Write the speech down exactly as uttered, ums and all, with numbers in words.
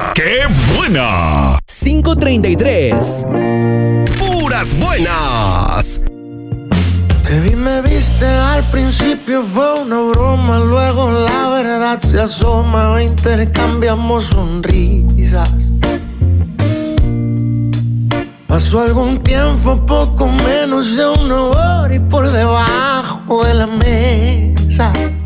¡Qué buena! cinco treinta y tres. Puras buenas. Te vi, me viste, al principio fue una broma, luego la verdad se asoma, intercambiamos sonrisas. Pasó algún tiempo, poco menos de una hora y por debajo de la mesa